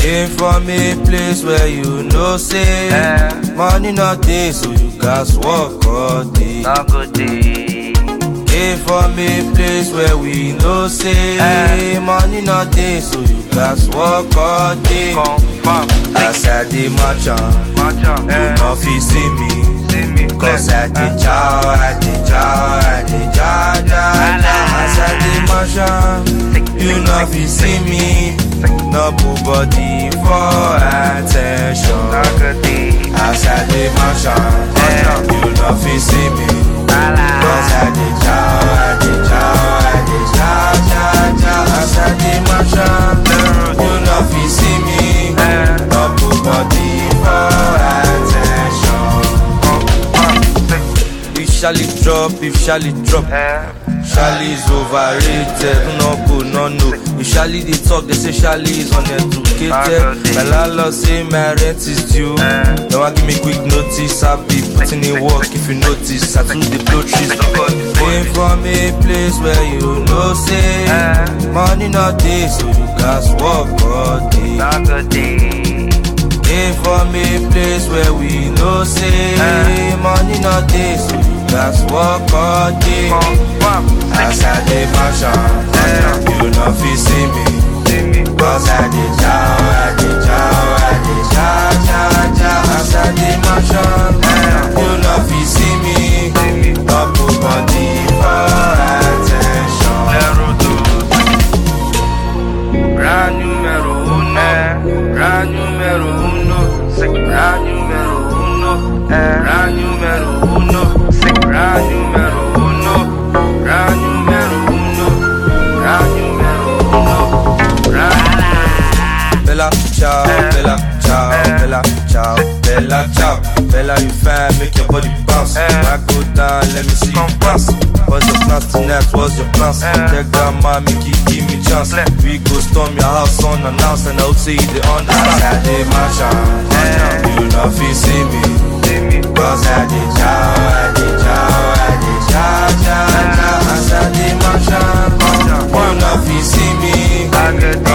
Came from a place where you know say money not day, so you guys work all day. Came from a place where we know say money not day, so you guys work all day. As I dey march on, you no fit see me, cause I dey chow, I dey chow, I dey chow, chow, chow. As I dey march on, you no fit see me, no put body for attention. As I dey march on, you no fit see me, cause I dey chow, I dey chow, I dey chow, chow, chow. As I dey march on, you no fit see me, no put body for attention. If Charlie drop, Charlie is overrated, no go, no. If Charlie dey talk, they say Charlie is uneducated. My landlord say my rent is due. Now I give me quick notice, I be putting in work. If you notice, I do the blow trees. Came from a place where you know say money not day, so you guys work all day. Came from a place where we know say money not day, so you guys work all day. As I dey march on, you no fit see me, cause I dey chow, I dey chow, I dey chow, chow, chow. As I dey march on, you no fit see me, no put body for attention. Brand numero uno, brand numero uno, brand numero uno, brand numero uno, brand numero uno, brand numero uno, brand numero uno, brand. Bella ciao, bella ciao, bella ciao, bella ciao, bella you fine, make your body bounce. I go down, let me see you bounce. What's your plans tonight? What's your plans? Tell grandma, make you give me chance. We go storm your house unannounced, and I would say they understand. As I dey march on, you no fit see me, cause I dey chow, I dey chow, I dey chow, chow, chow. As I dey march on, you no fit see me.